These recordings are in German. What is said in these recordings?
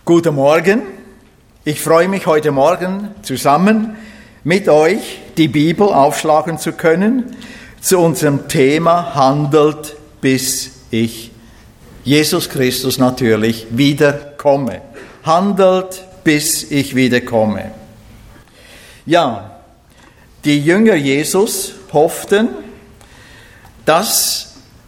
Guten Morgen. Ich freue mich, heute Morgen zusammen mit euch die Bibel aufschlagen zu können zu unserem Thema Handelt, bis ich, Jesus Christus natürlich, wiederkomme. Handelt, bis ich wiederkomme. Ja, die Jünger Jesus hofften, dass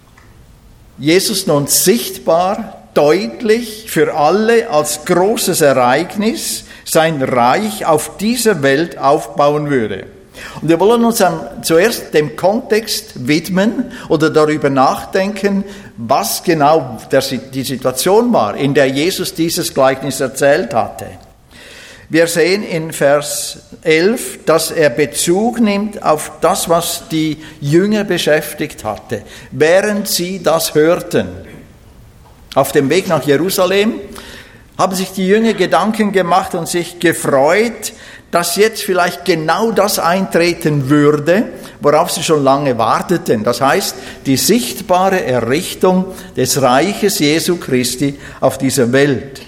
Jesus nun sichtbar, deutlich für alle als großes Ereignis sein Reich auf dieser Welt aufbauen würde. Und wir wollen uns dann zuerst dem Kontext widmen oder darüber nachdenken, was genau die Situation war, in der Jesus dieses Gleichnis erzählt hatte. Wir sehen in Vers 11, dass er Bezug nimmt auf das, was die Jünger beschäftigt hatte, während sie das hörten. Auf dem Weg nach Jerusalem haben sich die Jünger Gedanken gemacht und sich gefreut, dass jetzt vielleicht genau das eintreten würde, worauf sie schon lange warteten. Das heißt, die sichtbare Errichtung des Reiches Jesu Christi auf dieser Welt.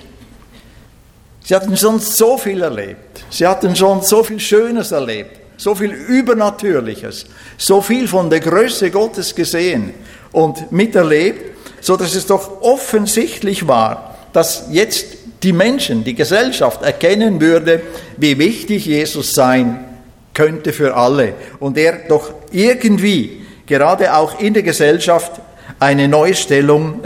Sie hatten schon so viel erlebt. Sie hatten schon so viel Schönes erlebt, so viel Übernatürliches, so viel von der Größe Gottes gesehen und miterlebt, so dass es doch offensichtlich war, dass jetzt die Menschen, die Gesellschaft erkennen würde, wie wichtig Jesus sein könnte für alle und er doch irgendwie gerade auch in der Gesellschaft eine neue Stellung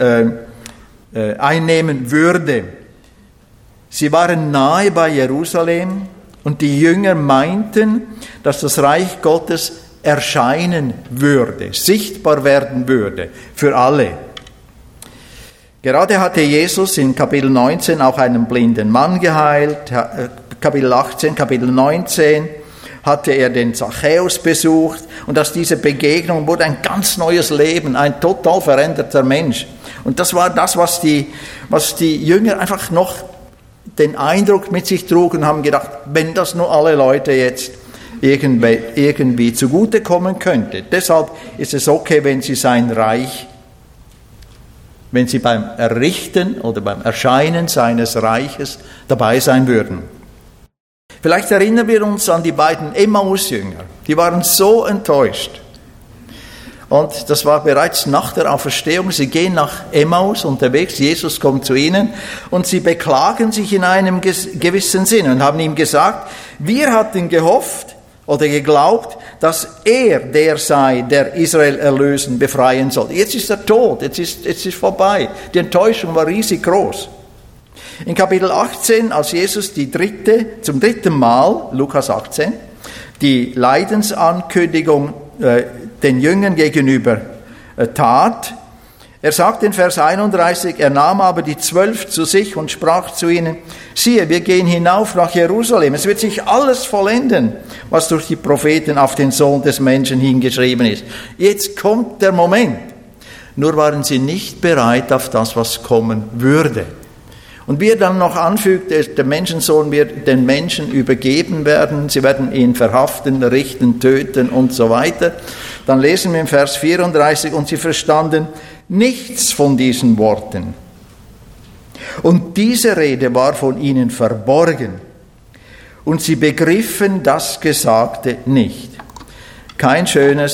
einnehmen würde. Sie waren nahe bei Jerusalem und die Jünger meinten, dass das Reich Gottes erscheinen würde, sichtbar werden würde für alle. Gerade hatte Jesus in Kapitel 19 auch einen blinden Mann geheilt, Kapitel 18, Kapitel 19 hatte er den Zachäus besucht und aus dieser Begegnung wurde ein ganz neues Leben, ein total veränderter Mensch. Und das war das, was die Jünger einfach noch den Eindruck mit sich trugen und haben gedacht, wenn das nur alle Leute jetzt irgendwie zugutekommen könnte. Deshalb ist es okay, wenn sie sein Reich, wenn sie beim Errichten oder beim Erscheinen seines Reiches dabei sein würden. Vielleicht erinnern wir uns an die beiden Emmaus-Jünger. Die waren so enttäuscht. Und das war bereits nach der Auferstehung. Sie gehen nach Emmaus unterwegs. Jesus kommt zu ihnen und sie beklagen sich in einem gewissen Sinn und haben ihm gesagt, wir hatten gehofft oder geglaubt, dass er der sei, der Israel erlösen, befreien soll. Jetzt ist er tot, jetzt ist vorbei. Die Enttäuschung war riesig groß. In Kapitel 18, als Jesus zum dritten Mal, Lukas 18, die Leidensankündigung den Jüngern gegenüber tat, er sagt in Vers 31, er nahm aber die 12 zu sich und sprach zu ihnen, siehe, wir gehen hinauf nach Jerusalem. Es wird sich alles vollenden, was durch die Propheten auf den Sohn des Menschen hingeschrieben ist. Jetzt kommt der Moment. Nur waren sie nicht bereit auf das, was kommen würde. Und wie er dann noch anfügt, der Menschensohn wird den Menschen übergeben werden, sie werden ihn verhaften, richten, töten und so weiter. Dann lesen wir im Vers 34, und sie verstanden nichts von diesen Worten. Und diese Rede war von ihnen verborgen, und sie begriffen das Gesagte nicht. Keine schöne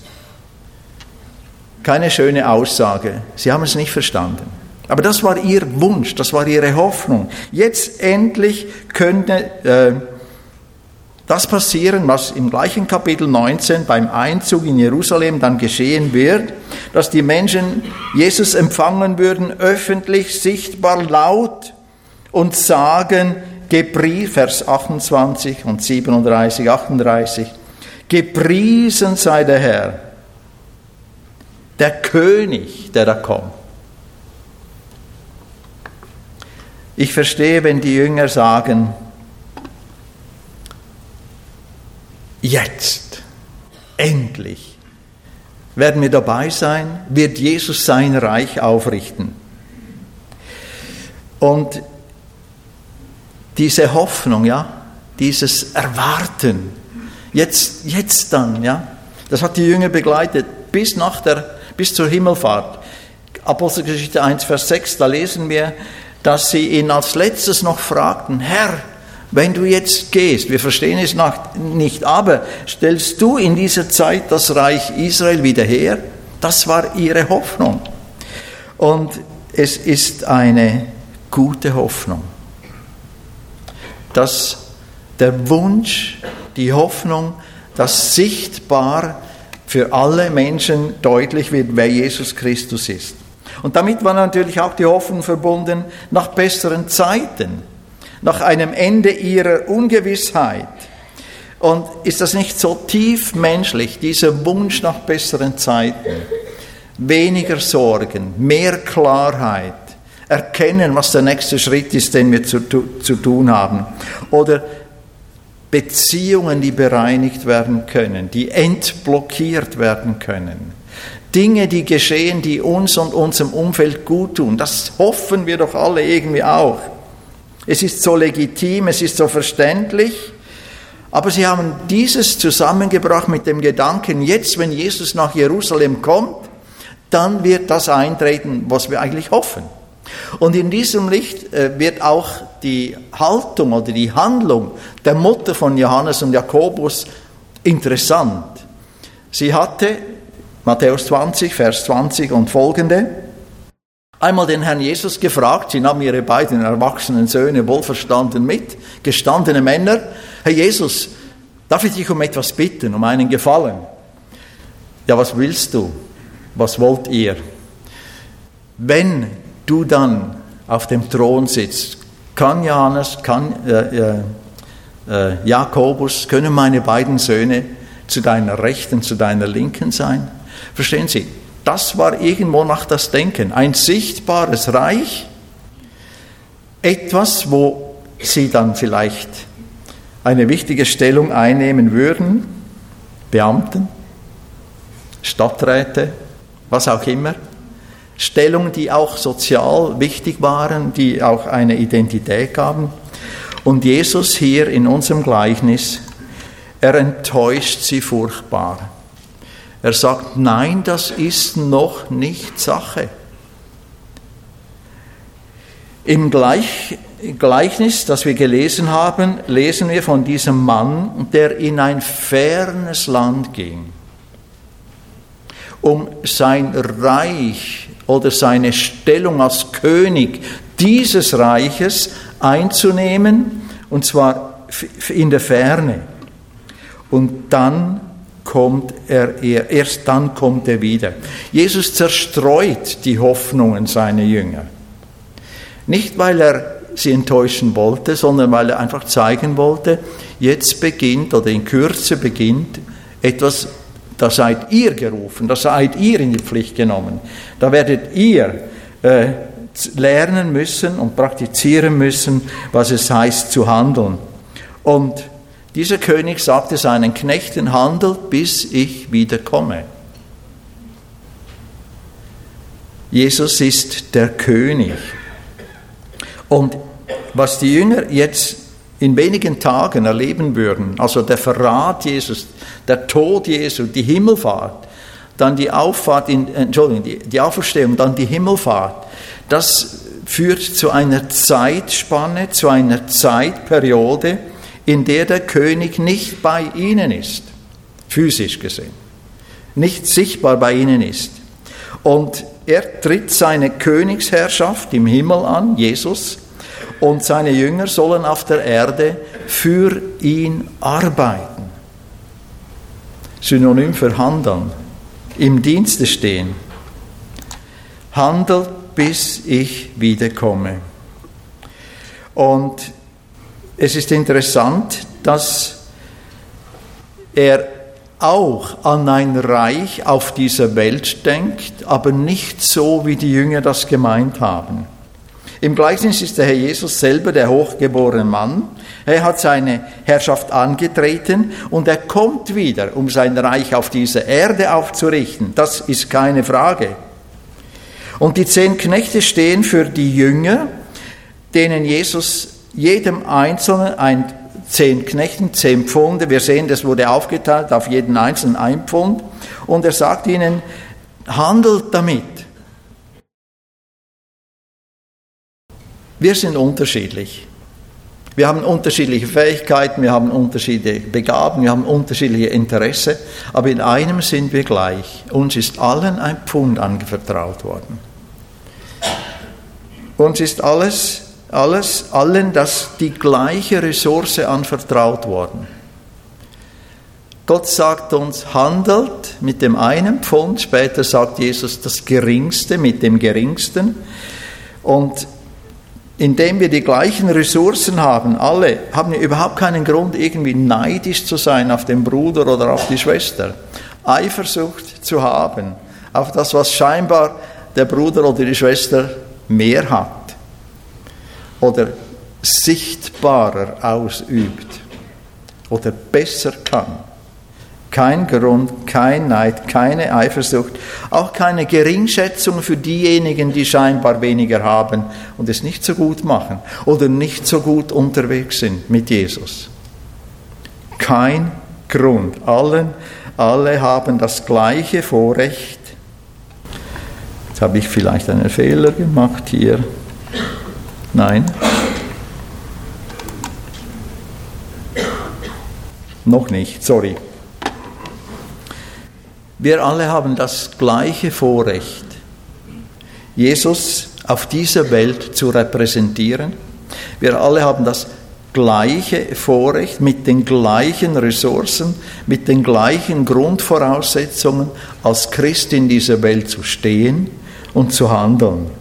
Aussage, sie haben es nicht verstanden. Aber das war ihr Wunsch, das war ihre Hoffnung. Jetzt endlich könnte das passieren, was im gleichen Kapitel 19 beim Einzug in Jerusalem dann geschehen wird, dass die Menschen Jesus empfangen würden, öffentlich, sichtbar, laut und sagen, Vers 28 und 37, 38, gepriesen sei der Herr, der König, der da kommt. Ich verstehe, wenn die Jünger sagen, jetzt, endlich, werden wir dabei sein, wird Jesus sein Reich aufrichten. Und diese Hoffnung, ja, dieses Erwarten, jetzt dann, ja, das hat die Jünger begleitet bis zur Himmelfahrt. Apostelgeschichte 1, Vers 6, da lesen wir, dass sie ihn als letztes noch fragten, Herr, wenn du jetzt gehst, wir verstehen es nicht, aber stellst du in dieser Zeit das Reich Israel wieder her? Das war ihre Hoffnung. Und es ist eine gute Hoffnung, dass der Wunsch, die Hoffnung, dass sichtbar für alle Menschen deutlich wird, wer Jesus Christus ist. Und damit war natürlich auch die Hoffnung verbunden nach besseren Zeiten, nach einem Ende ihrer Ungewissheit. Und ist das nicht so tief menschlich, dieser Wunsch nach besseren Zeiten? Weniger Sorgen, mehr Klarheit, erkennen, was der nächste Schritt ist, den wir zu tun haben. Oder Beziehungen, die bereinigt werden können, die entblockiert werden können. Dinge, die geschehen, die uns und unserem Umfeld gut tun. Das hoffen wir doch alle irgendwie auch. Es ist so legitim, es ist so verständlich. Aber sie haben dieses zusammengebracht mit dem Gedanken, jetzt, wenn Jesus nach Jerusalem kommt, dann wird das eintreten, was wir eigentlich hoffen. Und in diesem Licht wird auch die Haltung oder die Handlung der Mutter von Johannes und Jakobus interessant. Sie hatte, Matthäus 20, Vers 20 und folgende, einmal den Herrn Jesus gefragt, sie nahm ihre beiden erwachsenen Söhne wohlverstanden mit, gestandene Männer, Herr Jesus, darf ich dich um etwas bitten, um einen Gefallen? Ja, was willst du? Was wollt ihr? Wenn du dann auf dem Thron sitzt, kann Johannes, kann Jakobus, können meine beiden Söhne zu deiner Rechten, zu deiner Linken sein? Verstehen Sie? Das war irgendwo nach das Denken. Ein sichtbares Reich, etwas, wo sie dann vielleicht eine wichtige Stellung einnehmen würden, Beamten, Stadträte, was auch immer. Stellungen, die auch sozial wichtig waren, die auch eine Identität gaben. Und Jesus hier in unserem Gleichnis, er enttäuscht sie furchtbar. Er sagt, nein, das ist noch nicht Sache. Im Gleichnis, das wir gelesen haben, lesen wir von diesem Mann, der in ein fernes Land ging, um sein Reich oder seine Stellung als König dieses Reiches einzunehmen, und zwar in der Ferne. Und dann erst dann kommt er wieder. Jesus zerstreut die Hoffnungen seiner Jünger. Nicht, weil er sie enttäuschen wollte, sondern weil er einfach zeigen wollte, jetzt beginnt oder in Kürze beginnt etwas, da seid ihr gerufen, da seid ihr in die Pflicht genommen. Da werdet ihr lernen müssen und praktizieren müssen, was es heißt zu handeln. Und dieser König sagte seinen Knechten, handelt, bis ich wiederkomme. Jesus ist der König. Und was die Jünger jetzt in wenigen Tagen erleben würden, also der Verrat Jesus, der Tod Jesu, die Himmelfahrt, dann die Auferstehung, dann die Himmelfahrt, das führt zu einer Zeitspanne, zu einer Zeitperiode, in der der König nicht bei ihnen ist, physisch gesehen, nicht sichtbar bei ihnen ist. Und er tritt seine Königsherrschaft im Himmel an, Jesus, und seine Jünger sollen auf der Erde für ihn arbeiten. Synonym für handeln, im Dienste stehen. Handelt, bis ich wiederkomme. Und es ist interessant, dass er auch an ein Reich auf dieser Welt denkt, aber nicht so, wie die Jünger das gemeint haben. Im Gleichnis ist der Herr Jesus selber der hochgeborene Mann. Er hat seine Herrschaft angetreten und er kommt wieder, um sein Reich auf dieser Erde aufzurichten. Das ist keine Frage. Und die 10 Knechte stehen für die Jünger, denen Jesus jedem Einzelnen 10 Knechten, 10 Pfunde, wir sehen, das wurde aufgeteilt auf jeden Einzelnen 1 Pfund, und er sagt ihnen, handelt damit. Wir sind unterschiedlich. Wir haben unterschiedliche Fähigkeiten, wir haben unterschiedliche Begabungen, wir haben unterschiedliche Interessen, aber in einem sind wir gleich. Uns ist allen ein Pfund anvertraut worden. Uns ist allen die gleiche Ressource anvertraut worden. Gott sagt uns, handelt mit dem einen Pfund, später sagt Jesus das Geringste mit dem Geringsten. Und indem wir die gleichen Ressourcen haben, alle, haben wir überhaupt keinen Grund, irgendwie neidisch zu sein auf den Bruder oder auf die Schwester. Eifersucht zu haben auf das, was scheinbar der Bruder oder die Schwester mehr hat oder sichtbarer ausübt oder besser kann. Kein Grund, kein Neid, keine Eifersucht, auch keine Geringschätzung für diejenigen, die scheinbar weniger haben und es nicht so gut machen oder nicht so gut unterwegs sind mit Jesus. Kein Grund. Alle haben das gleiche Vorrecht. Jetzt habe ich vielleicht einen Fehler gemacht hier. Nein. Noch nicht, sorry. Wir alle haben das gleiche Vorrecht, Jesus auf dieser Welt zu repräsentieren. Wir alle haben das gleiche Vorrecht, mit den gleichen Ressourcen, mit den gleichen Grundvoraussetzungen als Christ in dieser Welt zu stehen und zu handeln.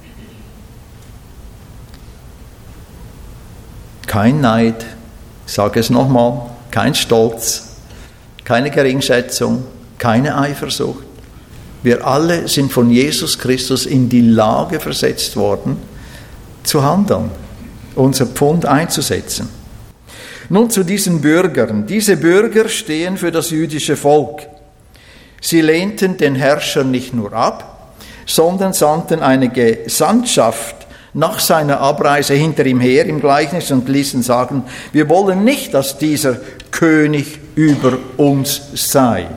Kein Neid, ich sage es nochmal, kein Stolz, keine Geringschätzung, keine Eifersucht. Wir alle sind von Jesus Christus in die Lage versetzt worden, zu handeln, unser Pfund einzusetzen. Nun zu diesen Bürgern. Diese Bürger stehen für das jüdische Volk. Sie lehnten den Herrscher nicht nur ab, sondern sandten eine Gesandtschaft nach seiner Abreise hinter ihm her im Gleichnis und ließen sagen, wir wollen nicht, dass dieser König über uns sei.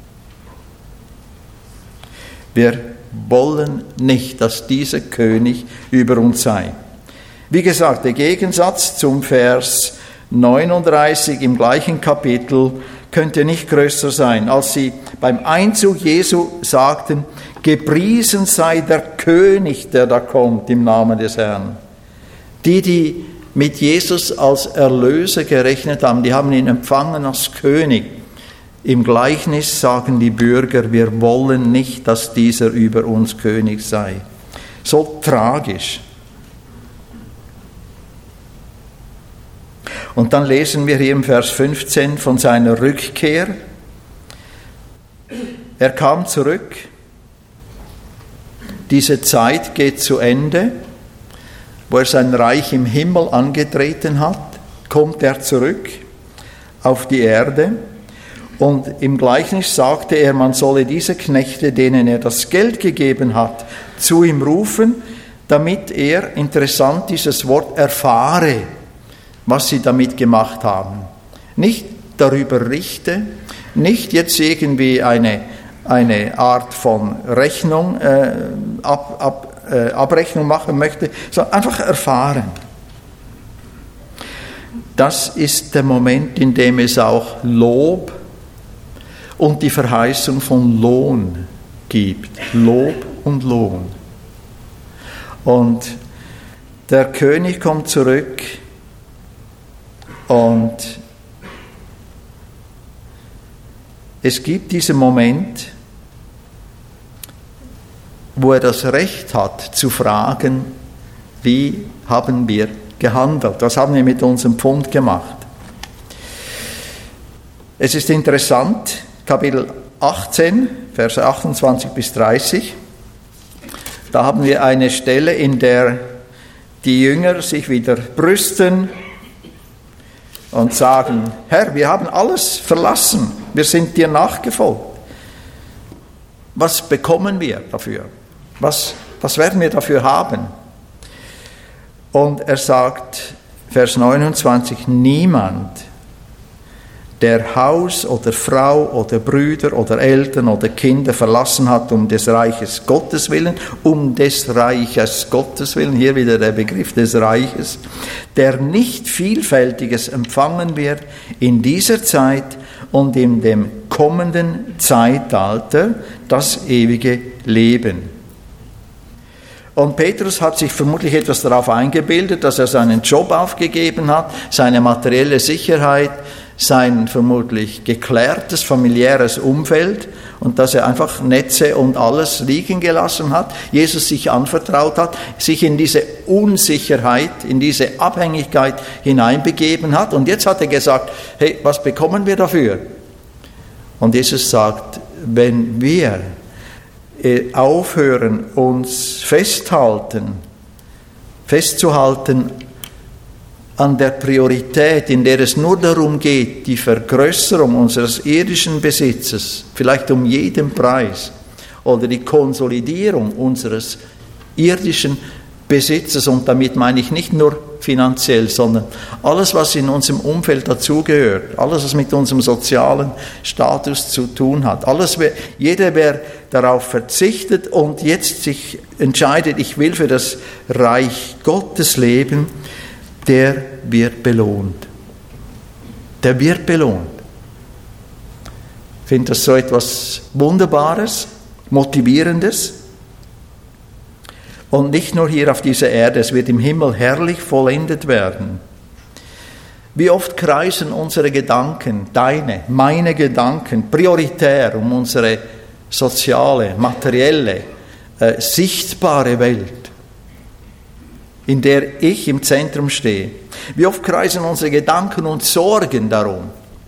Wir wollen nicht, dass dieser König über uns sei. Wie gesagt, der Gegensatz zum Vers 39 im gleichen Kapitel könnte nicht größer sein, als sie beim Einzug Jesu sagten, gepriesen sei der König, der da kommt im Namen des Herrn. Die mit Jesus als Erlöser gerechnet haben, die haben ihn empfangen als König. Im Gleichnis sagen die Bürger, wir wollen nicht, dass dieser über uns König sei. So tragisch. Und dann lesen wir hier im Vers 15 von seiner Rückkehr. Er kam zurück. Diese Zeit geht zu Ende, wo er sein Reich im Himmel angetreten hat, kommt er zurück auf die Erde. Und im Gleichnis sagte er, man solle diese Knechte, denen er das Geld gegeben hat, zu ihm rufen, damit er, interessant dieses Wort, erfahre, was sie damit gemacht haben. Nicht darüber richte, nicht jetzt irgendwie eine Art von Rechnung, Abrechnung machen möchte, sondern einfach erfahren. Das ist der Moment, in dem es auch Lob und die Verheißung von Lohn gibt. Lob und Lohn. Und der König kommt zurück und es gibt diesen Moment, wo er das Recht hat zu fragen, wie haben wir gehandelt, was haben wir mit unserem Pfund gemacht. Es ist interessant, Kapitel 18, Verse 28 bis 30, da haben wir eine Stelle, in der die Jünger sich wieder brüsten und sagen, Herr, wir haben alles verlassen, wir sind dir nachgefolgt. Was bekommen wir dafür? Was werden wir dafür haben? Und er sagt, Vers 29, niemand, der Haus oder Frau oder Brüder oder Eltern oder Kinder verlassen hat um des Reiches Gottes willen, hier wieder der Begriff des Reiches, der nicht Vielfältiges empfangen wird in dieser Zeit und in dem kommenden Zeitalter, das ewige Leben. Und Petrus hat sich vermutlich etwas darauf eingebildet, dass er seinen Job aufgegeben hat, seine materielle Sicherheit, sein vermutlich geklärtes familiäres Umfeld und dass er einfach Netze und alles liegen gelassen hat, Jesus sich anvertraut hat, sich in diese Unsicherheit, in diese Abhängigkeit hineinbegeben hat. Und jetzt hat er gesagt, hey, was bekommen wir dafür? Und Jesus sagt, wenn wir aufhören, uns festzuhalten an der Priorität, in der es nur darum geht, die Vergrößerung unseres irdischen Besitzes, vielleicht um jeden Preis, oder die Konsolidierung unseres irdischen Besitzes, und damit meine ich nicht nur finanziell, sondern alles, was in unserem Umfeld dazugehört, alles, was mit unserem sozialen Status zu tun hat, jeder, wer darauf verzichtet und jetzt sich entscheidet, ich will für das Reich Gottes leben, der wird belohnt. Der wird belohnt. Ich finde das so etwas Wunderbares, Motivierendes. Und nicht nur hier auf dieser Erde, es wird im Himmel herrlich vollendet werden. Wie oft kreisen unsere Gedanken, meine Gedanken, prioritär um unsere soziale, materielle, sichtbare Welt, in der ich im Zentrum stehe. Wie oft kreisen unsere Gedanken und Sorgen darum?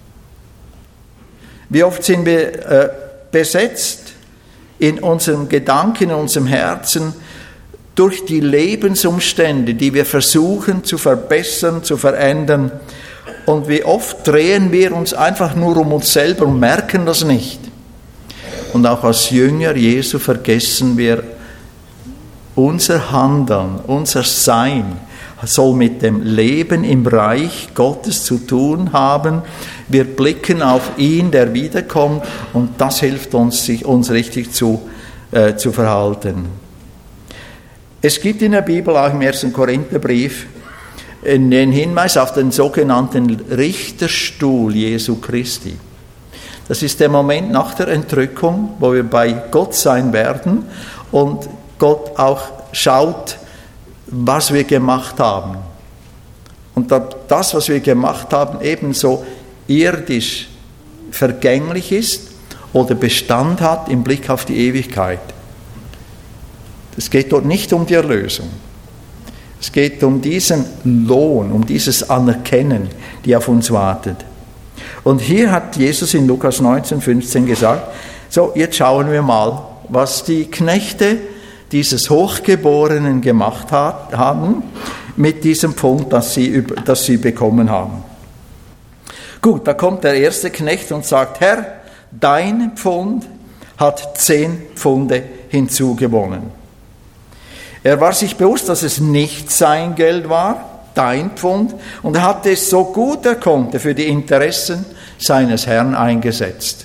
Wie oft sind wir besetzt in unserem Gedanken, in unserem Herzen durch die Lebensumstände, die wir versuchen zu verbessern, zu verändern. Und wie oft drehen wir uns einfach nur um uns selber und merken das nicht. Und auch als Jünger Jesu vergessen wir, unser Handeln, unser Sein soll mit dem Leben im Reich Gottes zu tun haben. Wir blicken auf ihn, der wiederkommt, und das hilft uns, uns richtig zu verhalten. Es gibt in der Bibel, auch im 1. Korintherbrief, den Hinweis auf den sogenannten Richterstuhl Jesu Christi. Das ist der Moment nach der Entrückung, wo wir bei Gott sein werden und Gott auch schaut, was wir gemacht haben. Und das, was wir gemacht haben, ebenso irdisch vergänglich ist oder Bestand hat im Blick auf die Ewigkeit. Es geht dort nicht um die Erlösung. Es geht um diesen Lohn, um dieses Anerkennen, die auf uns wartet. Und hier hat Jesus in Lukas 19,15 gesagt, so, jetzt schauen wir mal, was die Knechte dieses Hochgeborenen gemacht haben mit diesem Pfund, das sie bekommen haben. Gut, da kommt der erste Knecht und sagt, Herr, dein Pfund hat 10 Pfunde hinzugewonnen. Er war sich bewusst, dass es nicht sein Geld war, dein Pfund, und er hatte es so gut er konnte für die Interessen seines Herrn eingesetzt.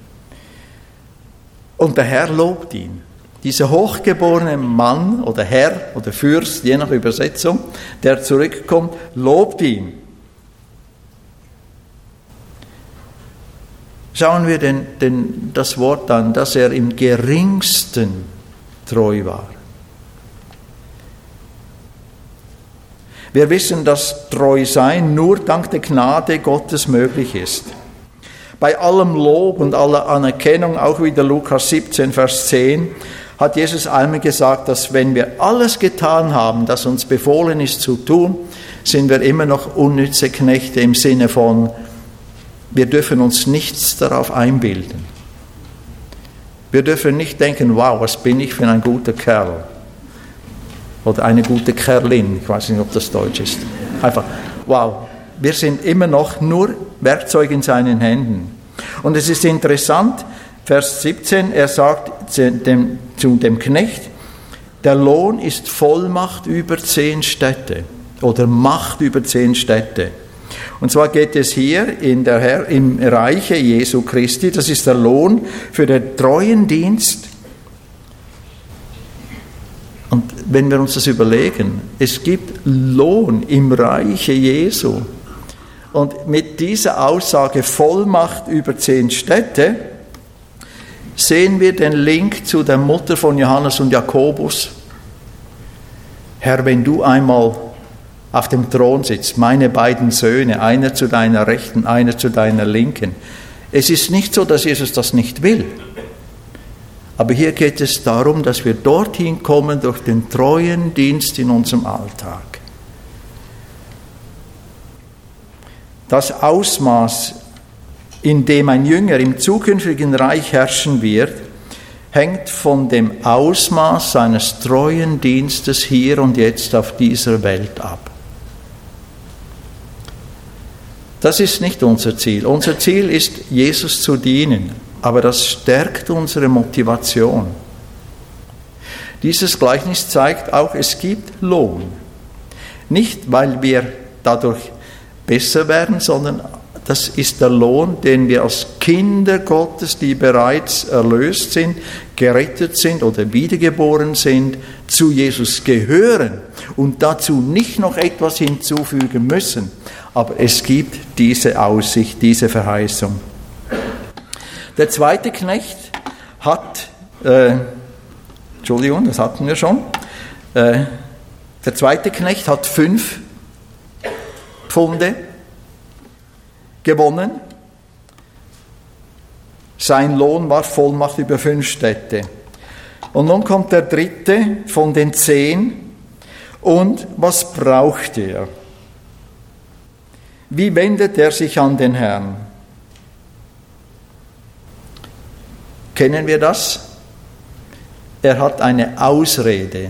Und der Herr lobt ihn. Dieser hochgeborene Mann oder Herr oder Fürst, je nach Übersetzung, der zurückkommt, lobt ihn. Schauen wir das Wort an, dass er im Geringsten treu war. Wir wissen, dass Treusein nur dank der Gnade Gottes möglich ist. Bei allem Lob und aller Anerkennung, auch wieder Lukas 17, Vers 10, hat Jesus einmal gesagt, dass wenn wir alles getan haben, das uns befohlen ist zu tun, sind wir immer noch unnütze Knechte im Sinne von, wir dürfen uns nichts darauf einbilden. Wir dürfen nicht denken, wow, was bin ich für ein guter Kerl. Oder eine gute Kerlin, ich weiß nicht, ob das Deutsch ist. Einfach, wow, wir sind immer noch nur Werkzeug in seinen Händen. Und es ist interessant, Vers 17, er sagt zu dem Knecht, der Lohn ist Vollmacht über 10 Städte oder Macht über 10 Städte. Und zwar geht es hier im Reiche Jesu Christi, das ist der Lohn für den treuen Dienst. Und wenn wir uns das überlegen, es gibt Lohn im Reiche Jesu. Und mit dieser Aussage Vollmacht über 10 Städte sehen wir den Link zu der Mutter von Johannes und Jakobus. Herr, wenn du einmal auf dem Thron sitzt, meine beiden Söhne, einer zu deiner Rechten, einer zu deiner Linken. Es ist nicht so, dass Jesus das nicht will. Aber hier geht es darum, dass wir dorthin kommen durch den treuen Dienst in unserem Alltag. Das Ausmaß, in dem ein Jünger im zukünftigen Reich herrschen wird, hängt von dem Ausmaß seines treuen Dienstes hier und jetzt auf dieser Welt ab. Das ist nicht unser Ziel. Unser Ziel ist, Jesus zu dienen, aber das stärkt unsere Motivation. Dieses Gleichnis zeigt auch, es gibt Lohn. Nicht, weil wir dadurch besser werden, sondern das ist der Lohn, den wir als Kinder Gottes, die bereits erlöst sind, gerettet sind oder wiedergeboren sind, zu Jesus gehören und dazu nicht noch etwas hinzufügen müssen. Aber es gibt diese Aussicht, diese Verheißung. Der zweite Knecht hat, das hatten wir schon, der zweite Knecht hat 5 Pfunde gewonnen. Sein Lohn war Vollmacht über 5 Städte. Und nun kommt der dritte von den 10. Und was braucht er? Wie wendet er sich an den Herrn? Kennen wir das? Er hat eine Ausrede.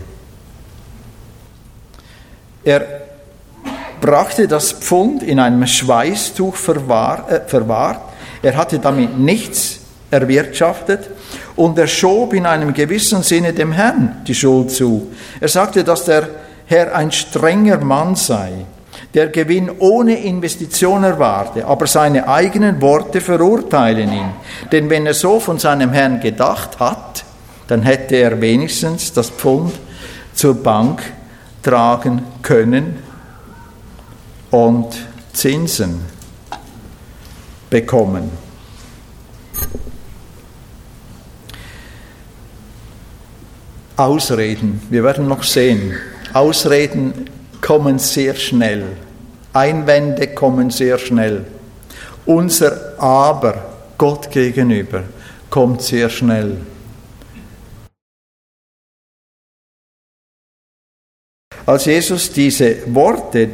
Er brachte das Pfund in einem Schweißtuch verwahrt. Er hatte damit nichts erwirtschaftet und er schob in einem gewissen Sinne dem Herrn die Schuld zu. Er sagte, dass der Herr ein strenger Mann sei, der Gewinn ohne Investition erwarte, aber seine eigenen Worte verurteilen ihn. Denn wenn er so von seinem Herrn gedacht hat, dann hätte er wenigstens das Pfund zur Bank tragen können und Zinsen bekommen. Ausreden, wir werden noch sehen, Ausreden kommen sehr schnell, Einwände kommen sehr schnell. Unser Aber Gott gegenüber kommt sehr schnell. Als Jesus diese Worte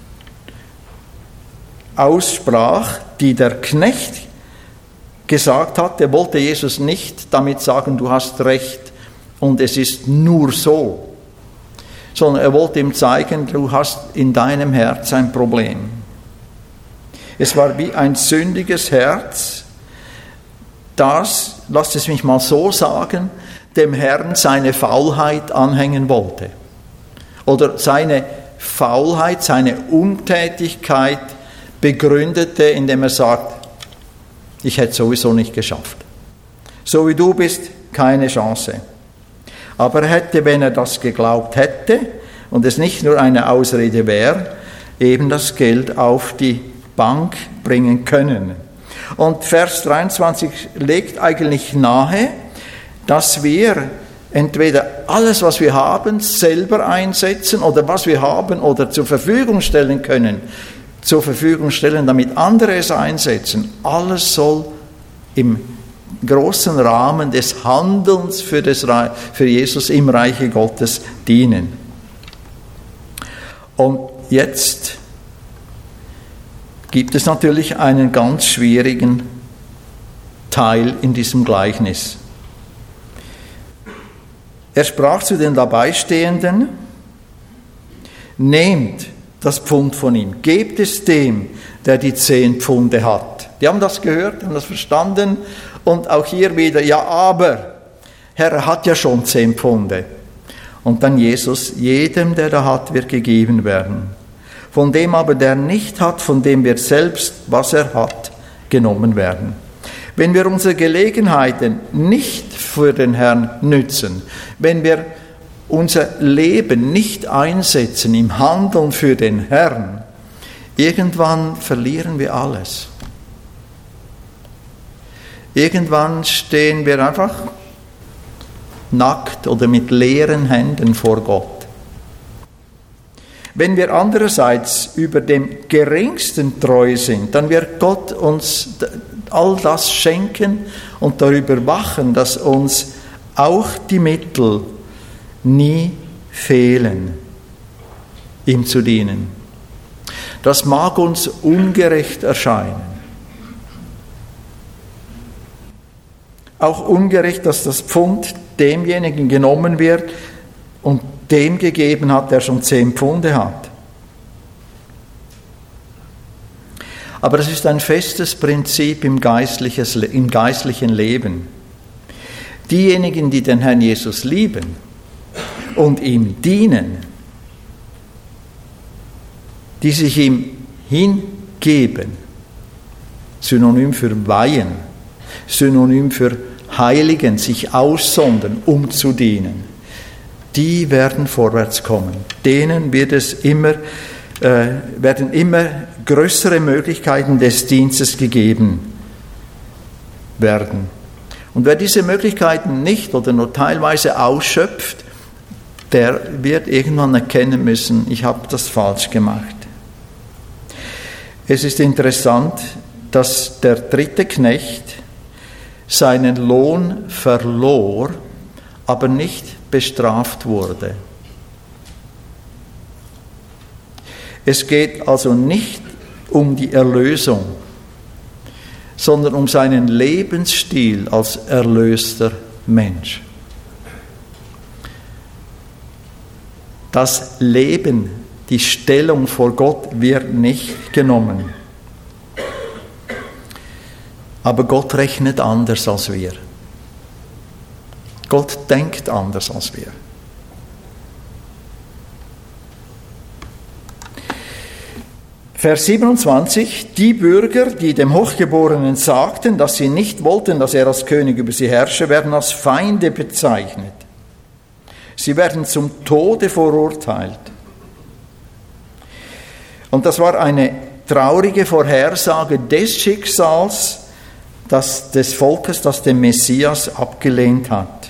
aussprach, die der Knecht gesagt hatte, wollte Jesus nicht damit sagen, du hast recht und es ist nur so, sondern er wollte ihm zeigen, du hast in deinem Herz ein Problem. Es war wie ein sündiges Herz, das, lasst es mich mal so sagen, dem Herrn seine Faulheit anhängen wollte. Oder seine Faulheit, seine Untätigkeit begründete, indem er sagt, ich hätte sowieso nicht geschafft. So wie du bist, keine Chance. Aber er hätte, wenn er das geglaubt hätte und es nicht nur eine Ausrede wäre, eben das Geld auf die Bank bringen können. Und Vers 23 legt eigentlich nahe, dass wir entweder alles, was wir haben, selber einsetzen oder was wir haben oder zur Verfügung stellen können, zur Verfügung stellen, damit andere es einsetzen. Alles soll im großen Rahmen des Handelns für Jesus im Reiche Gottes dienen. Und jetzt gibt es natürlich einen ganz schwierigen Teil in diesem Gleichnis. Er sprach zu den Dabeistehenden, nehmt das Pfund von ihm, gebt es dem, der die 10 Pfunde hat. Die haben das gehört, haben das verstanden und auch hier wieder, ja aber, Herr hat ja schon 10 Pfunde. Und dann Jesus, jedem, der da hat, wird gegeben werden. Von dem aber, der nicht hat, von dem wird selbst, was er hat, genommen werden. Wenn wir unsere Gelegenheiten nicht für den Herrn nützen, wenn wir unser Leben nicht einsetzen im Handeln für den Herrn, irgendwann verlieren wir alles. Irgendwann stehen wir einfach nackt oder mit leeren Händen vor Gott. Wenn wir andererseits über dem Geringsten treu sind, dann wird Gott uns all das schenken und darüber wachen, dass uns auch die Mittel nie fehlen, ihm zu dienen. Das mag uns ungerecht erscheinen. Auch ungerecht, dass das Pfund demjenigen genommen wird und dem gegeben hat, der schon 10 Pfunde hat. Aber es ist ein festes Prinzip im geistlichen Leben. Diejenigen, die den Herrn Jesus lieben und ihm dienen, die sich ihm hingeben, Synonym für weihen, Synonym für heiligen, sich aussondern, um zu dienen, die werden vorwärts kommen. Denen werden immer größere Möglichkeiten des Dienstes gegeben werden. Und wer diese Möglichkeiten nicht oder nur teilweise ausschöpft, der wird irgendwann erkennen müssen, ich habe das falsch gemacht. Es ist interessant, dass der 3. Knecht seinen Lohn verlor, aber nicht bestraft wurde. Es geht also nicht um die Erlösung, sondern um seinen Lebensstil als erlöster Mensch. Das Leben, die Stellung vor Gott wird nicht genommen. Aber Gott rechnet anders als wir. Gott denkt anders als wir. Vers 27, die Bürger, die dem Hochgeborenen sagten, dass sie nicht wollten, dass er als König über sie herrsche, werden als Feinde bezeichnet. Sie werden zum Tode verurteilt. Und das war eine traurige Vorhersage des Schicksals, des Volkes, das den Messias abgelehnt hat.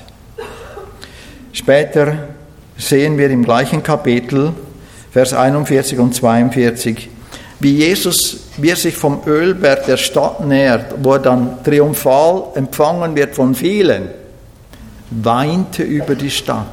Später sehen wir im gleichen Kapitel, Vers 41 und 42, wie er sich vom Ölberg der Stadt nähert, wo er dann triumphal empfangen wird von vielen, weinte über die Stadt.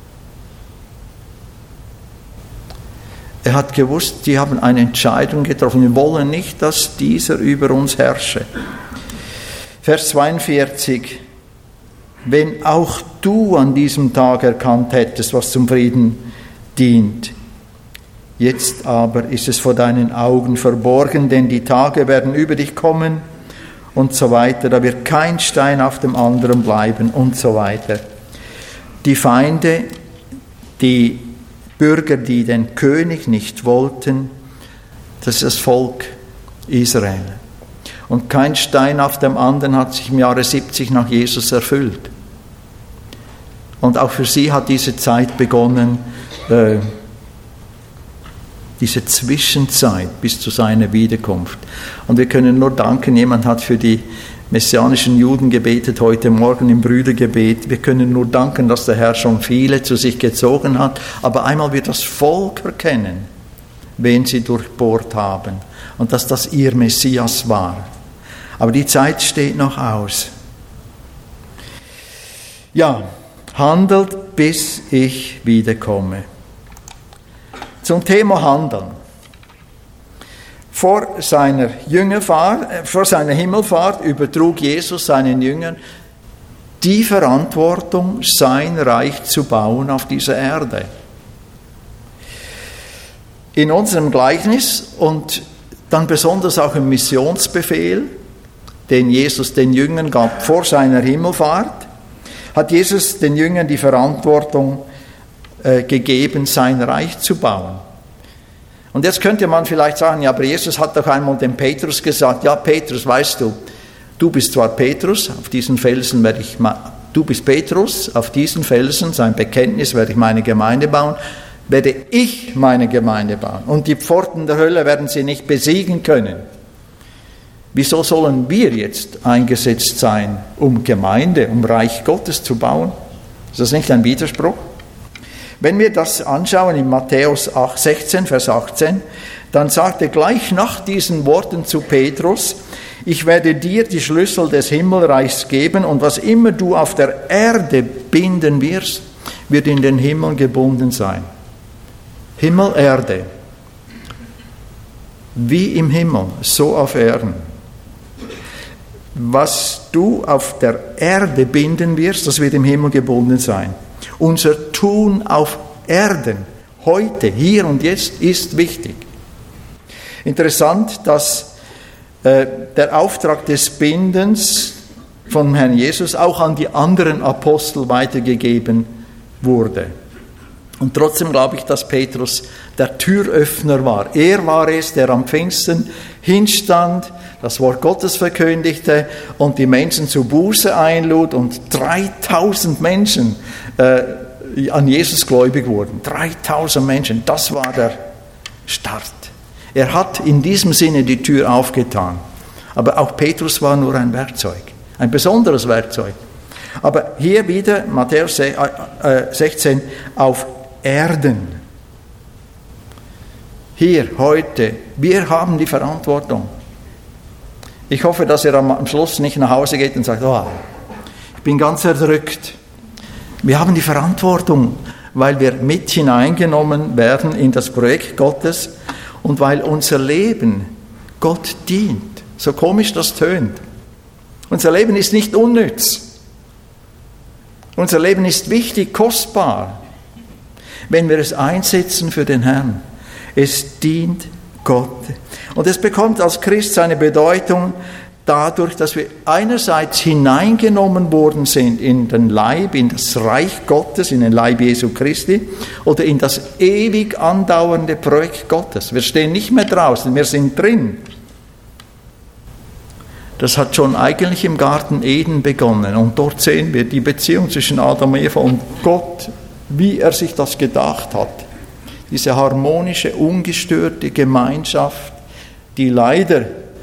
Er hat gewusst, die haben eine Entscheidung getroffen. Wir wollen nicht, dass dieser über uns herrsche. Vers 42, wenn auch du an diesem Tag erkannt hättest, was zum Frieden dient. Jetzt aber ist es vor deinen Augen verborgen, denn die Tage werden über dich kommen und so weiter. Da wird kein Stein auf dem anderen bleiben und so weiter. Die Feinde, die Bürger, die den König nicht wollten, das ist das Volk Israel. Und kein Stein auf dem anderen hat sich im Jahre 70 nach Jesus erfüllt. Und auch für sie hat diese Zeit begonnen, diese Zwischenzeit bis zu seiner Wiederkunft. Und wir können nur danken, jemand hat für die messianischen Juden gebetet heute Morgen im Brüdergebet. Wir können nur danken, dass der Herr schon viele zu sich gezogen hat. Aber einmal wird das Volk erkennen, wen sie durchbohrt haben und dass das ihr Messias war. Aber die Zeit steht noch aus. Ja, handelt, bis ich wiederkomme. Zum Thema Handeln. Vor seiner Himmelfahrt übertrug Jesus seinen Jüngern die Verantwortung, sein Reich zu bauen auf dieser Erde. In unserem Gleichnis und dann besonders auch im Missionsbefehl, den Jesus den Jüngern gab vor seiner Himmelfahrt, hat Jesus den Jüngern die Verantwortung gegeben, sein Reich zu bauen. Und jetzt könnte man vielleicht sagen, ja, aber Jesus hat doch einmal dem Petrus gesagt, ja, Petrus, weißt du, du bist zwar Petrus, auf diesen Felsen du bist Petrus, auf diesen Felsen, sein Bekenntnis, werde ich meine Gemeinde bauen, werde ich meine Gemeinde bauen. Und die Pforten der Hölle werden sie nicht besiegen können. Wieso sollen wir jetzt eingesetzt sein, um Gemeinde, um Reich Gottes zu bauen? Ist das nicht ein Widerspruch? Wenn wir das anschauen in Matthäus 16, Vers 18, dann sagt er gleich nach diesen Worten zu Petrus, ich werde dir die Schlüssel des Himmelreichs geben und was immer du auf der Erde binden wirst, wird in den Himmel gebunden sein. Himmel, Erde. Wie im Himmel, so auf Erden. Was du auf der Erde binden wirst, das wird im Himmel gebunden sein. Unser Tun auf Erden, heute, hier und jetzt, ist wichtig. Interessant, dass der Auftrag des Bindens von Herrn Jesus auch an die anderen Apostel weitergegeben wurde. Und trotzdem glaube ich, dass Petrus der Türöffner war. Er war es, der am Pfingsten hinstand, das Wort Gottes verkündigte und die Menschen zu Buße einlud und 3000 Menschen an Jesus gläubig wurden. 3000 Menschen, das war der Start. Er hat in diesem Sinne die Tür aufgetan. Aber auch Petrus war nur ein Werkzeug, ein besonderes Werkzeug. Aber hier wieder, Matthäus 16, auf Erden. Hier, heute, wir haben die Verantwortung. Ich hoffe, dass er am Schluss nicht nach Hause geht und sagt, oh, ich bin ganz erdrückt. Wir haben die Verantwortung, weil wir mit hineingenommen werden in das Projekt Gottes und weil unser Leben Gott dient. So komisch das tönt. Unser Leben ist nicht unnütz. Unser Leben ist wichtig, kostbar, wenn wir es einsetzen für den Herrn. Es dient Gott. Und es bekommt als Christ seine Bedeutung dadurch, dass wir einerseits hineingenommen worden sind in den Leib, in das Reich Gottes, in den Leib Jesu Christi oder in das ewig andauernde Projekt Gottes. Wir stehen nicht mehr draußen, wir sind drin. Das hat schon eigentlich im Garten Eden begonnen und dort sehen wir die Beziehung zwischen Adam und Eva und Gott, wie er sich das gedacht hat. Diese harmonische, ungestörte Gemeinschaft, die leider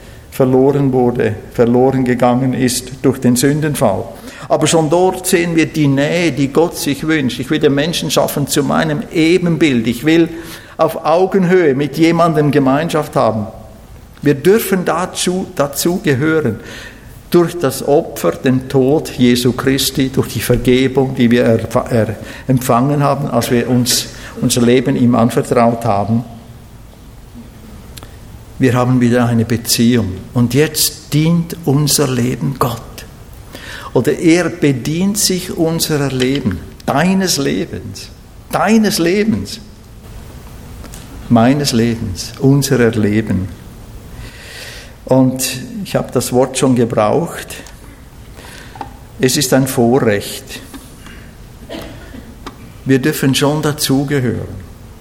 verloren gegangen ist durch den Sündenfall. Aber schon dort sehen wir die Nähe, die Gott sich wünscht. Ich will den Menschen schaffen zu meinem Ebenbild. Ich will auf Augenhöhe mit jemandem Gemeinschaft haben. Wir dürfen dazu gehören. Durch das Opfer, den Tod Jesu Christi, durch die Vergebung, die wir empfangen haben, als wir uns unser Leben ihm anvertraut haben. Wir haben wieder eine Beziehung. Und jetzt dient unser Leben Gott. Oder er bedient sich unserer Leben, deines Lebens, meines Lebens, unserer Leben. Und ich habe das Wort schon gebraucht. Es ist ein Vorrecht. Wir dürfen schon dazugehören.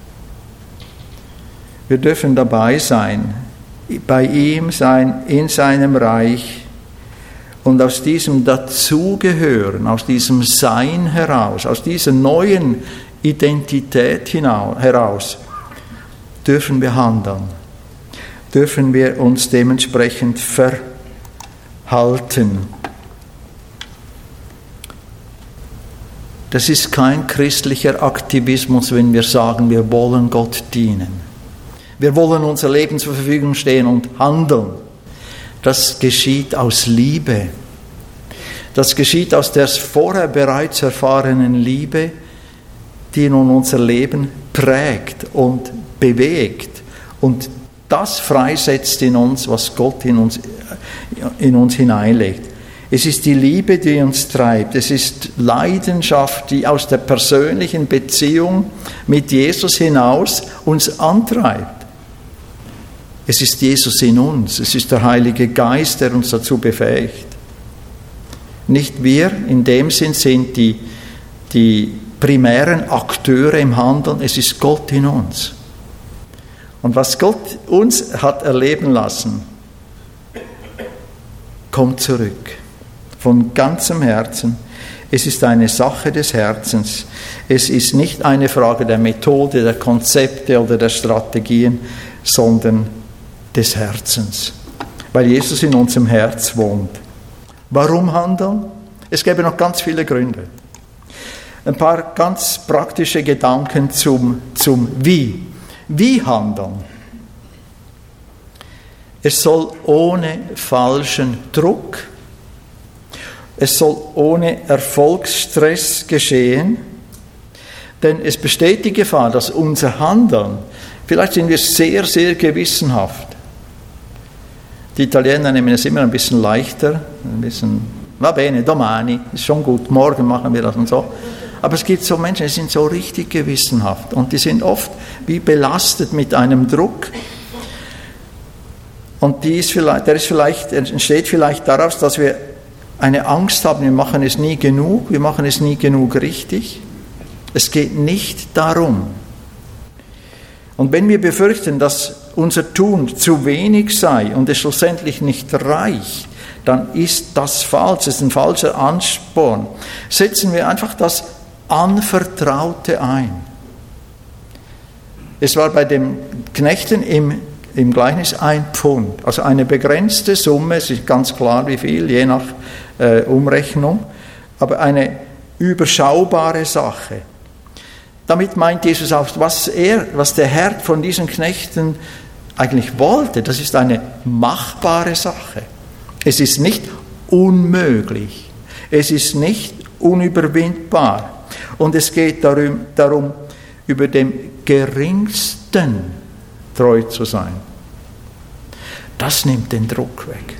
Wir dürfen dabei sein, bei ihm sein, in seinem Reich. Und aus diesem Dazugehören, aus diesem Sein heraus, aus dieser neuen Identität heraus, dürfen wir handeln. Dürfen wir uns dementsprechend verhalten. Das ist kein christlicher Aktivismus, wenn wir sagen, wir wollen Gott dienen. Wir wollen unser Leben zur Verfügung stehen und handeln. Das geschieht aus Liebe. Das geschieht aus der vorher bereits erfahrenen Liebe, die nun unser Leben prägt und bewegt und das freisetzt in uns, was Gott in uns hineinlegt. Es ist die Liebe, die uns treibt. Es ist Leidenschaft, die aus der persönlichen Beziehung mit Jesus hinaus uns antreibt. Es ist Jesus in uns. Es ist der Heilige Geist, der uns dazu befähigt. Nicht wir in dem Sinn sind die primären Akteure im Handeln. Es ist Gott in uns. Und was Gott uns hat erleben lassen, kommt zurück. Von ganzem Herzen. Es ist eine Sache des Herzens. Es ist nicht eine Frage der Methode, der Konzepte oder der Strategien, sondern des Herzens. Weil Jesus in unserem Herz wohnt. Warum handeln? Es gäbe noch ganz viele Gründe. Ein paar ganz praktische Gedanken zum Wie. Wie handeln? Es soll ohne falschen Druck, es soll ohne Erfolgsstress geschehen, denn es besteht die Gefahr, dass unser Handeln, vielleicht sind wir sehr, sehr gewissenhaft. Die Italiener nehmen es immer ein bisschen leichter, ein bisschen, va bene, domani, ist schon gut, morgen machen wir das und so. Aber es gibt so Menschen, die sind so richtig gewissenhaft und die sind oft wie belastet mit einem Druck. Und der entsteht vielleicht daraus, dass wir eine Angst haben, wir machen es nie genug richtig. Es geht nicht darum. Und wenn wir befürchten, dass unser Tun zu wenig sei und es schlussendlich nicht reicht, dann ist das falsch, es ist ein falscher Ansporn. Setzen wir einfach das Anvertraute ein. Es war bei den Knechten im Gleichnis 1 Pfund, also eine begrenzte Summe, es ist ganz klar wie viel, je nach Umrechnung, aber eine überschaubare Sache. Damit meint Jesus auch, was der Herr von diesen Knechten eigentlich wollte, das ist eine machbare Sache. Es ist nicht unmöglich, es ist nicht unüberwindbar. Und es geht darum, über dem Geringsten treu zu sein. Das nimmt den Druck weg.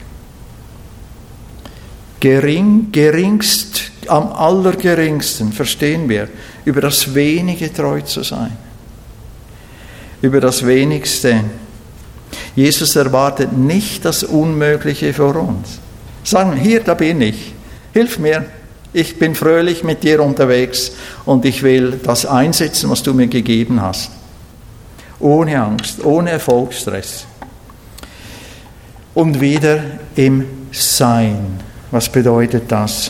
Geringst, am allergeringsten, verstehen wir, über das Wenige treu zu sein. Über das Wenigste. Jesus erwartet nicht das Unmögliche vor uns. Sagen, hier, da bin ich, hilf mir. Ich bin fröhlich mit dir unterwegs und ich will das einsetzen, was du mir gegeben hast. Ohne Angst, ohne Erfolgsstress. Und wieder im Sein. Was bedeutet das?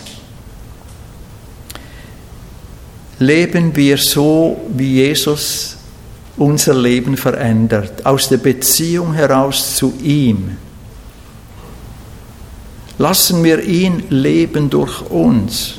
Leben wir so, wie Jesus unser Leben verändert, aus der Beziehung heraus zu ihm. Lassen wir ihn leben durch uns.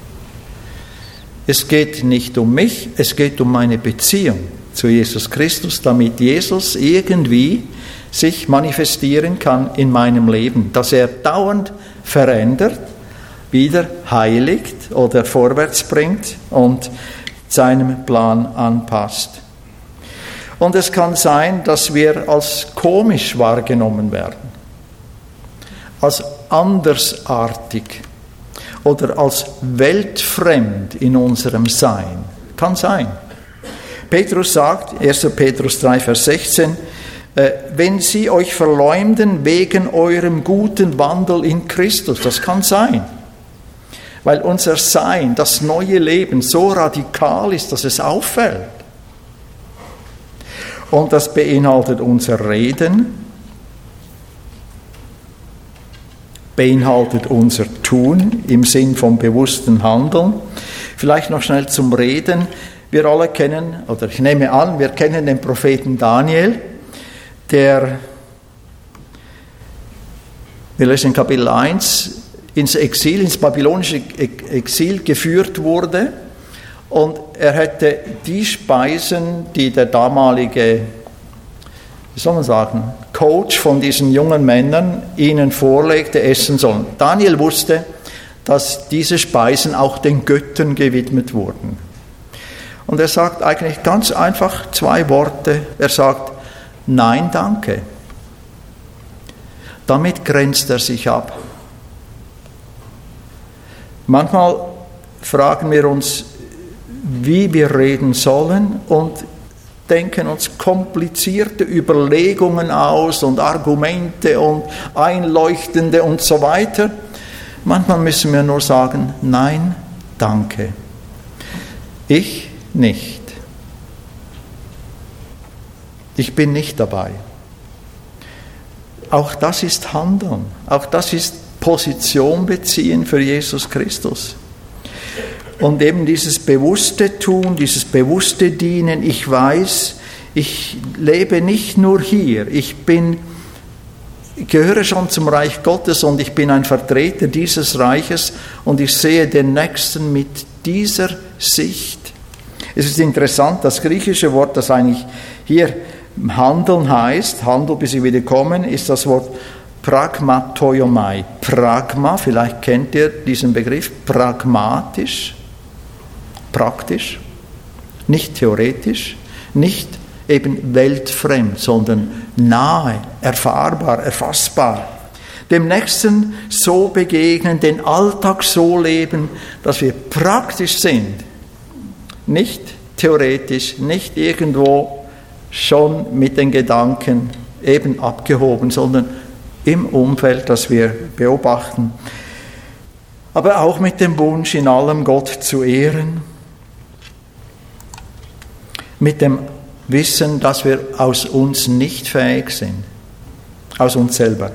Es geht nicht um mich, es geht um meine Beziehung zu Jesus Christus, damit Jesus irgendwie sich manifestieren kann in meinem Leben, dass er dauernd verändert, wieder heiligt oder vorwärts bringt und seinem Plan anpasst. Und es kann sein, dass wir als komisch wahrgenommen werden, als andersartig oder als weltfremd in unserem Sein. Kann sein. Petrus sagt, 1. Petrus 3, Vers 16, wenn sie euch verleumden wegen eurem guten Wandel in Christus, das kann sein, weil unser Sein, das neue Leben so radikal ist, dass es auffällt. Und das beinhaltet unser Reden, beinhaltet unser Tun im Sinn vom bewussten Handeln. Vielleicht noch schnell zum Reden. Wir alle kennen, oder ich nehme an, wir kennen den Propheten Daniel, der, wir lesen in Kapitel 1, ins Exil, ins babylonische Exil geführt wurde. Und er hätte die Speisen, die der damalige, wie soll man sagen, Coach von diesen jungen Männern ihnen vorlegte, essen sollen. Daniel wusste, dass diese Speisen auch den Göttern gewidmet wurden. Und er sagt eigentlich ganz einfach 2 Worte. Er sagt, nein, danke. Damit grenzt er sich ab. Manchmal fragen wir uns, wie wir reden sollen und denken uns komplizierte Überlegungen aus und Argumente und einleuchtende und so weiter. Manchmal müssen wir nur sagen, nein, danke. Ich nicht. Ich bin nicht dabei. Auch das ist Handeln. Auch das ist Position beziehen für Jesus Christus. Und eben dieses bewusste Tun, dieses bewusste Dienen, ich weiß, ich lebe nicht nur hier, ich gehöre schon zum Reich Gottes und ich bin ein Vertreter dieses Reiches und ich sehe den Nächsten mit dieser Sicht. Es ist interessant, das griechische Wort, das eigentlich hier Handeln heißt, Handel bis sie wieder kommen, ist das Wort Pragmatoiomai. Pragma, vielleicht kennt ihr diesen Begriff, pragmatisch, praktisch, nicht theoretisch, nicht eben weltfremd, sondern nahe, erfahrbar, erfassbar. Dem Nächsten so begegnen, den Alltag so leben, dass wir praktisch sind. Nicht theoretisch, nicht irgendwo schon mit den Gedanken eben abgehoben, sondern im Umfeld, das wir beobachten. Aber auch mit dem Wunsch, in allem Gott zu ehren, mit dem Wissen, dass wir aus uns nicht fähig sind, aus uns selber.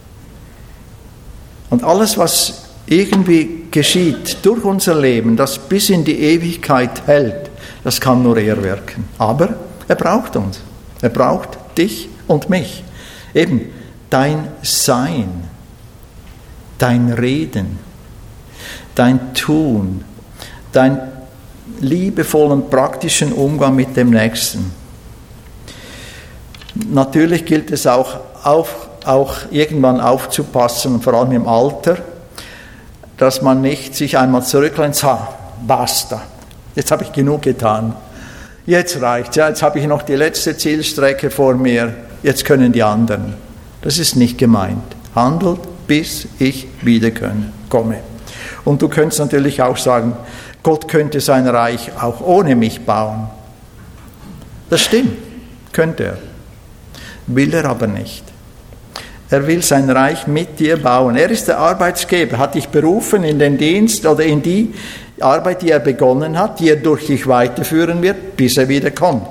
Und alles, was irgendwie geschieht durch unser Leben, das bis in die Ewigkeit hält, das kann nur er wirken. Aber er braucht uns. Er braucht dich und mich. Eben dein Sein, dein Reden, dein Tun, dein liebevollen, praktischen Umgang mit dem Nächsten. Natürlich gilt es auch irgendwann aufzupassen, vor allem im Alter, dass man nicht sich einmal zurücklehnt, basta, jetzt habe ich genug getan, jetzt reicht's, ja, jetzt habe ich noch die letzte Zielstrecke vor mir, jetzt können die anderen. Das ist nicht gemeint. Handelt, bis ich wieder komme. Und du könntest natürlich auch sagen, Gott könnte sein Reich auch ohne mich bauen. Das stimmt, könnte er. Will er aber nicht. Er will sein Reich mit dir bauen. Er ist der Arbeitsgeber, hat dich berufen in den Dienst oder in die Arbeit, die er begonnen hat, die er durch dich weiterführen wird, bis er wieder kommt.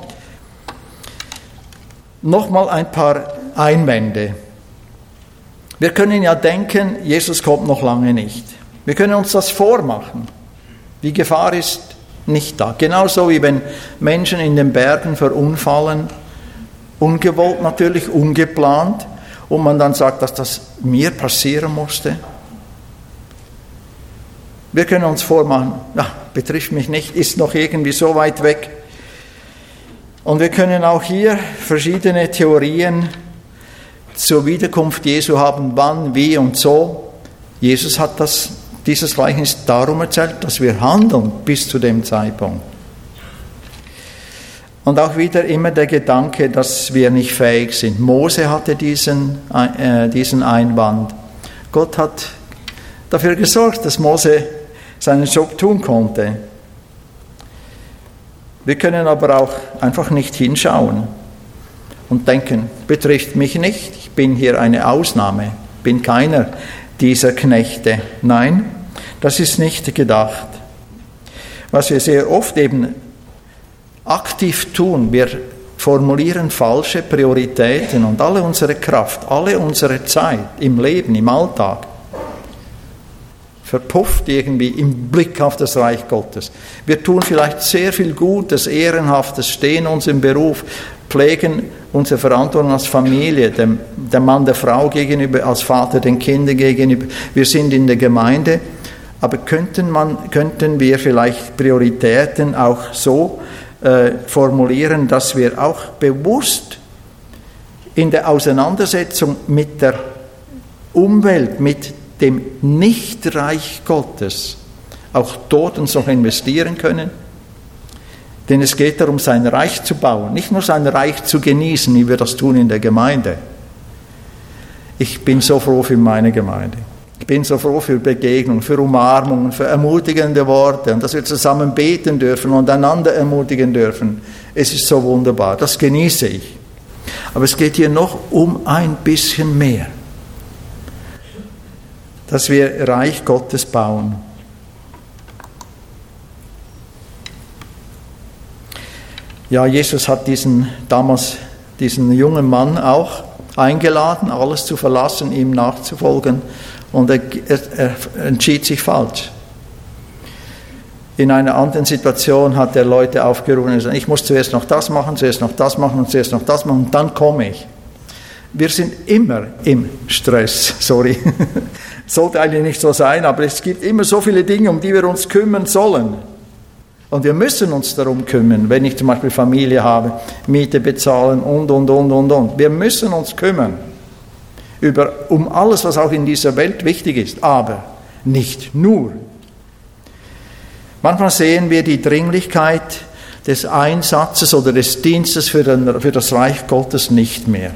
Nochmal ein paar Einwände. Wir können ja denken, Jesus kommt noch lange nicht. Wir können uns das vormachen. Die Gefahr ist nicht da. Genauso wie wenn Menschen in den Bergen verunfallen, ungewollt natürlich, ungeplant, und man dann sagt, dass das mir passieren musste. Wir können uns vormachen, ja, betrifft mich nicht, ist noch irgendwie so weit weg. Und wir können auch hier verschiedene Theorien zur Wiederkunft Jesu haben, wann, wie und so. Jesus hat dieses Gleichnis darum erzählt, dass wir handeln bis zu dem Zeitpunkt. Und auch wieder immer der Gedanke, dass wir nicht fähig sind. Mose hatte diesen Einwand. Gott hat dafür gesorgt, dass Mose seinen Job tun konnte. Wir können aber auch einfach nicht hinschauen und denken, betrifft mich nicht, ich bin hier eine Ausnahme, bin keiner dieser Knechte. Nein, das ist nicht gedacht. Was wir sehr oft eben aktiv tun, wir formulieren falsche Prioritäten und alle unsere Kraft, alle unsere Zeit im Leben, im Alltag verpufft irgendwie im Blick auf das Reich Gottes. Wir tun vielleicht sehr viel Gutes, Ehrenhaftes, stehen uns im Beruf, pflegen unsere Verantwortung als Familie, dem Mann, der Frau gegenüber, als Vater den Kindern gegenüber. Wir sind in der Gemeinde, aber könnten wir vielleicht Prioritäten auch so formulieren, dass wir auch bewusst in der Auseinandersetzung mit der Umwelt, mit dem Nichtreich Gottes, auch dort uns noch investieren können. Denn es geht darum, sein Reich zu bauen, nicht nur sein Reich zu genießen, wie wir das tun in der Gemeinde. Ich bin so froh für meine Gemeinde. Ich bin so froh für Begegnungen, für Umarmungen, für ermutigende Worte und dass wir zusammen beten dürfen und einander ermutigen dürfen. Es ist so wunderbar, das genieße ich. Aber es geht hier noch um ein bisschen mehr. Dass wir Reich Gottes bauen. Ja, Jesus hat diesen damals diesen jungen Mann auch eingeladen, alles zu verlassen, ihm nachzufolgen, und er entschied sich falsch. In einer anderen Situation hat er Leute aufgerufen und gesagt, ich muss zuerst noch das machen, zuerst noch das machen und zuerst noch das machen und dann komme ich. Wir sind immer im Stress, sorry. Sollte eigentlich nicht so sein, aber es gibt immer so viele Dinge, um die wir uns kümmern sollen. Und wir müssen uns darum kümmern, wenn ich zum Beispiel Familie habe, Miete bezahlen und. Wir müssen uns kümmern um alles, was auch in dieser Welt wichtig ist, aber nicht nur. Manchmal sehen wir die Dringlichkeit des Einsatzes oder des Dienstes für das Reich Gottes nicht mehr.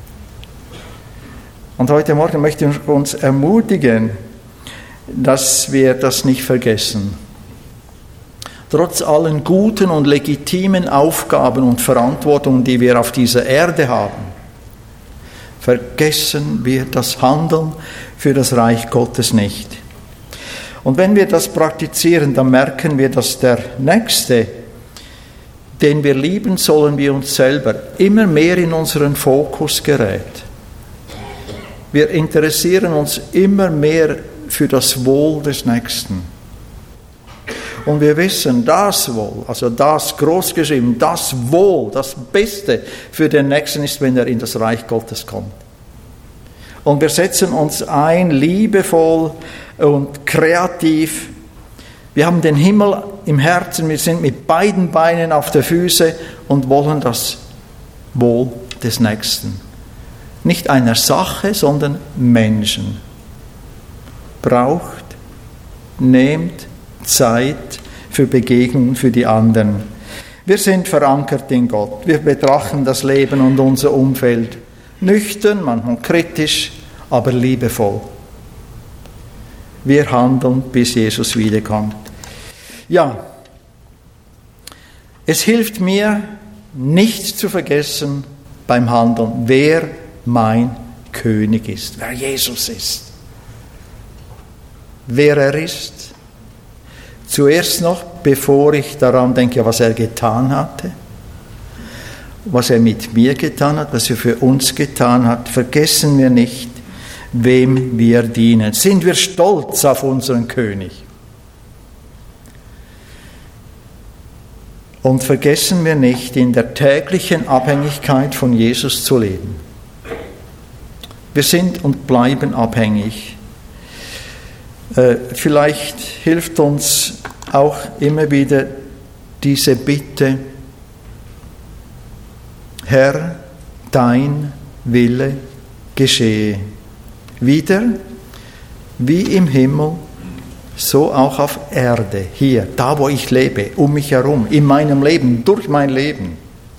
Und heute Morgen möchte ich uns ermutigen, dass wir das nicht vergessen. Trotz allen guten und legitimen Aufgaben und Verantwortungen, die wir auf dieser Erde haben, vergessen wir das Handeln für das Reich Gottes nicht. Und wenn wir das praktizieren, dann merken wir, dass der Nächste, den wir lieben sollen wie uns selber, immer mehr in unseren Fokus gerät. Wir interessieren uns immer mehr für das Wohl des Nächsten. Und wir wissen, das Wohl, also das großgeschrieben, das Wohl, das Beste für den Nächsten ist, wenn er in das Reich Gottes kommt. Und wir setzen uns ein, liebevoll und kreativ. Wir haben den Himmel im Herzen, wir sind mit beiden Beinen auf der Füße und wollen das Wohl des Nächsten. Nicht einer Sache, sondern Menschen. Braucht, nehmt Zeit für Begegnungen für die anderen. Wir sind verankert in Gott. Wir betrachten das Leben und unser Umfeld nüchtern, manchmal kritisch, aber liebevoll. Wir handeln, bis Jesus wiederkommt. Ja, es hilft mir, nicht zu vergessen beim Handeln, wer mein König ist, wer Jesus ist, wer er ist. Zuerst noch, bevor ich daran denke, was er getan hatte, was er mit mir getan hat, was er für uns getan hat, vergessen wir nicht, wem wir dienen. Sind wir stolz auf unseren König? Und vergessen wir nicht, in der täglichen Abhängigkeit von Jesus zu leben. Wir sind und bleiben abhängig. Vielleicht hilft uns auch immer wieder diese Bitte: Herr, dein Wille geschehe. Wieder, wie im Himmel, so auch auf Erde, hier, da wo ich lebe, um mich herum, in meinem Leben, durch mein Leben.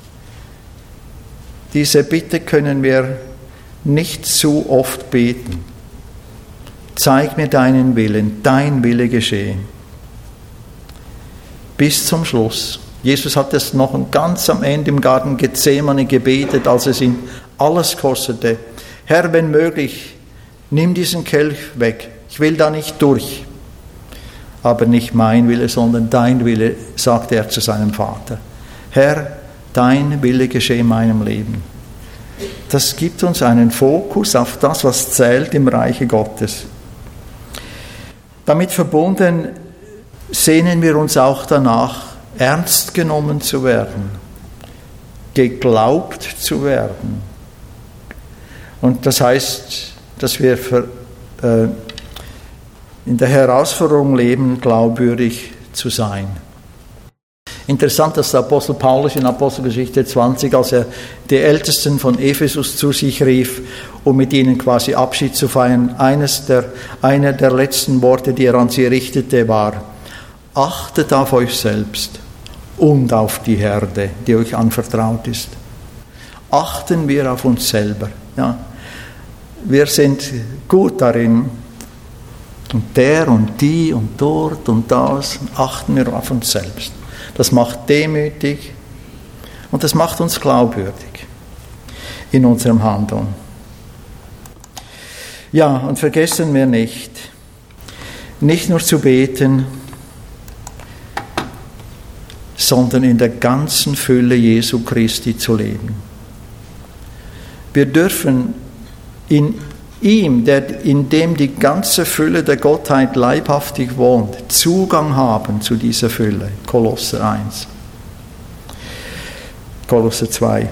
Diese Bitte können wir nicht zu oft beten. Zeig mir deinen Willen, dein Wille geschehe. Bis zum Schluss. Jesus hat es noch ganz am Ende im Garten Gethsemane gebetet, als es ihn alles kostete. Herr, wenn möglich, nimm diesen Kelch weg. Ich will da nicht durch. Aber nicht mein Wille, sondern dein Wille, sagte er zu seinem Vater. Herr, dein Wille geschehe in meinem Leben. Das gibt uns einen Fokus auf das, was zählt im Reiche Gottes. Damit verbunden sehnen wir uns auch danach, ernst genommen zu werden, geglaubt zu werden. Und das heißt, dass wir in der Herausforderung leben, glaubwürdig zu sein. Interessant, dass der Apostel Paulus in Apostelgeschichte 20, als er die Ältesten von Ephesus zu sich rief, um mit ihnen quasi Abschied zu feiern, einer der letzten Worte, die er an sie richtete, war: Achtet auf euch selbst und auf die Herde, die euch anvertraut ist. Achten wir auf uns selber. Ja. Wir sind gut darin, und der und die und dort und das, achten wir auf uns selbst. Das macht demütig und das macht uns glaubwürdig in unserem Handeln. Ja, und vergessen wir nicht nur zu beten, sondern in der ganzen Fülle Jesu Christi zu leben. Wir dürfen in ihm, in dem die ganze Fülle der Gottheit leibhaftig wohnt, Zugang haben zu dieser Fülle. Kolosser 1. Kolosser 2.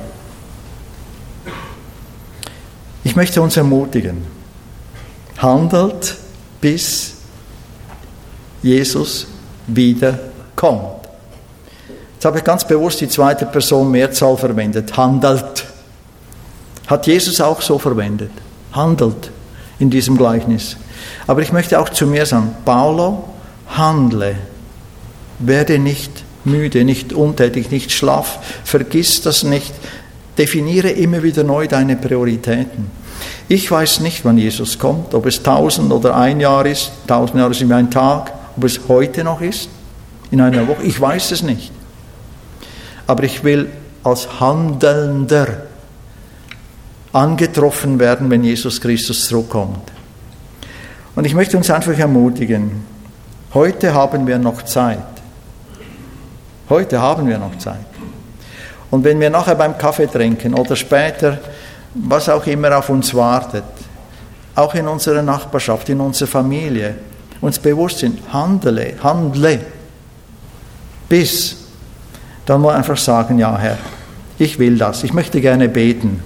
Ich möchte uns ermutigen, handelt, bis Jesus wiederkommt. Jetzt habe ich ganz bewusst die zweite Person Mehrzahl verwendet. Handelt. Hat Jesus auch so verwendet. Handelt in diesem Gleichnis. Aber ich möchte auch zu mir sagen, Paulo, handle. Werde nicht müde, nicht untätig, nicht schlaff. Vergiss das nicht. Definiere immer wieder neu deine Prioritäten. Ich weiß nicht, wann Jesus kommt, ob es 1000 oder ein Jahr ist, 1000 Jahre sind wie ein Tag, ob es heute noch ist, in einer Woche, ich weiß es nicht. Aber ich will als Handelnder angetroffen werden, wenn Jesus Christus zurückkommt. Und ich möchte uns einfach ermutigen, heute haben wir noch Zeit. Heute haben wir noch Zeit. Und wenn wir nachher beim Kaffee trinken oder später, was auch immer auf uns wartet, auch in unserer Nachbarschaft, in unserer Familie, uns bewusst sind, handle, bis, dann mal einfach sagen, ja Herr, ich will das, ich möchte gerne beten.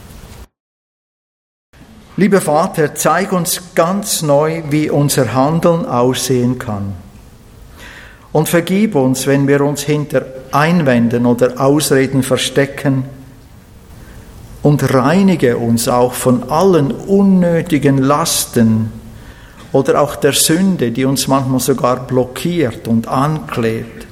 Lieber Vater, zeig uns ganz neu, wie unser Handeln aussehen kann. Und vergib uns, wenn wir uns hinter Einwänden oder Ausreden verstecken, und reinige uns auch von allen unnötigen Lasten oder auch der Sünde, die uns manchmal sogar blockiert und anklebt.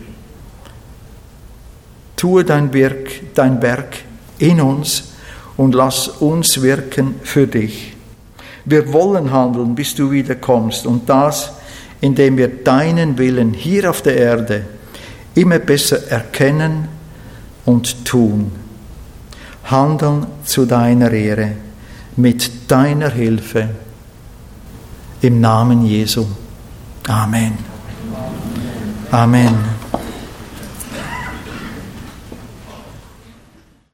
Tue dein Werk in uns und lass uns wirken für dich. Wir wollen handeln, bis du wiederkommst, und das, indem wir deinen Willen hier auf der Erde immer besser erkennen und tun. Handeln zu deiner Ehre, mit deiner Hilfe, im Namen Jesu. Amen. Amen.